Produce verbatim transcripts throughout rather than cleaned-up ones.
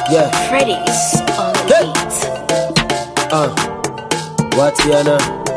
Yeah. Freddy's on the Hey. beat. Uh, what yana?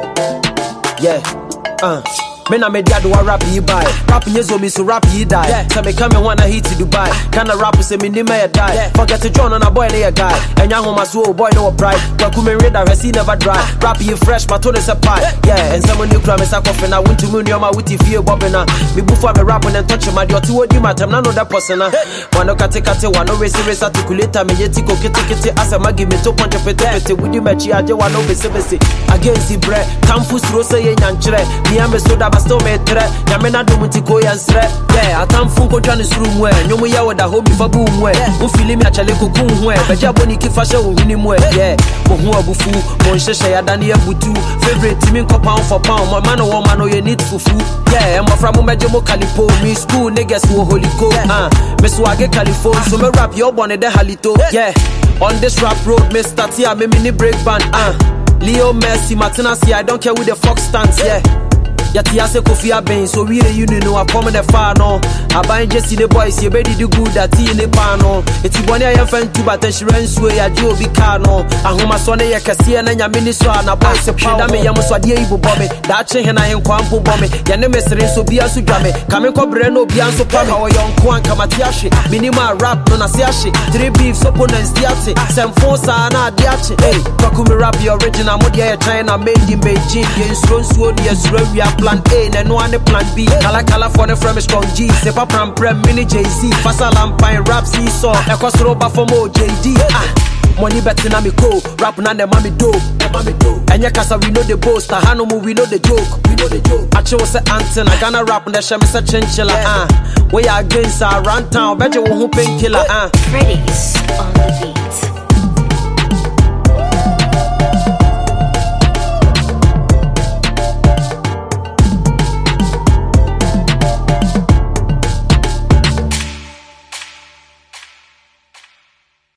Yeah. Uh. Me na me dad wa rap yi buy. Rap nyezo me so rap yi die. Yeah. Say me come and wanna hit to Dubai. Kinda rap say me ni me die. Yeah. Forget to join on a boy na a guy. Enya home as well boy no pride. Kwaku me read that he never dry. Rap yi fresh my tone is a pie. Yeah. And some new crime is a coffin. I went to me my witty fear bobbina. Me before me rap and touch my dear two odi matem na no that person na. Wano kate kate wano race race articulator me yeti ko kete kete asa magi me to ponte pete pete wudi mechi aje wano bese bese. Against the bread. Campus rose ye nyanchre. Me am so da basto me tre. Yamena do muti ko yansre. Yeah, atam funko jani room where. Nyomu ya wada hobi fa boom where. Mu fili me achale ko kun where. Beja boni ki fashe wo hini mwe. Yeah, mo hu abufu, mo nhehye ya dani ya butu. Favorite team ko pound for pound. My man o man o ye need fufu. Yeah, mo fra mo meje mo kalipo. Me school niggas wo holy go. Ah, me swage kalifo. So me rap yo bone de halito. Yeah, on this rap road me start here me mini break band. Ah, Leo Messi, Martinez, yeah, I don't care with the fox stance, yeah. Yati ase Kofi Aben, so we you know I come in the far no. I buy just in the boys, you better do good that in the pano. It's one I am fan to but insurance way I do be cano. I home my son ya kasi and ya minister and a boy se power me yam so dia ibu bombe. That chain and I am kwampo bombe. Ya ne mesere so bia so dwame. Kame ko breno bia so pame. How young kwan kamatiashi. Minima rap no na siashi. Three beefs opponents diate. Sem force na diache. Hey, kwaku me rap the original modia ya China made in Beijing. Ya insurance so dia so we plan A, and no one plan B. Kala kala for the frame strong G. Sepa pram prem mini J Z. Fasa lampine rap seesaw. Eko roba for mo J D. Ah, money better na me go. Rap na the mami do. Mami do. Enya kasa we know the boast. Hano mu we know the joke. We know the joke. Ache was a anten. I gonna rap na shame se chinchilla. Ah, we are against our run town. Beje wo hu painkiller. Ah, Freddy's on the beat.